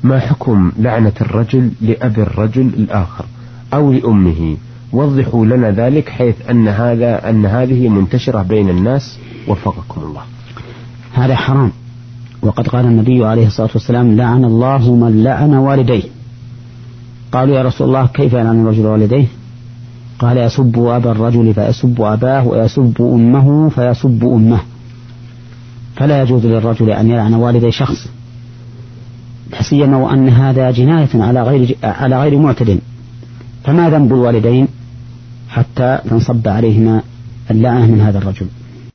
ما حكم لعنة الرجل لأبي الرجل الآخر أو لأمه؟ وضحوا لنا ذلك، حيث أن هذه منتشرة بين الناس وفقكم الله. هذا حرام، وقد قال النبي عليه الصلاة والسلام: لعن الله من لعن والديه. قالوا: يا رسول الله كيف يلعن الرجل والديه؟ قال: يسب أبا الرجل فيسب أباه، ويسب أمه فيسب أمه. فلا يجوز للرجل أن يلعن والدي شخص، سيما وأن هذا جناية على غير معتد. فما ذنب الوالدين حتى تنصب عليهما اللعنة من هذا الرجل؟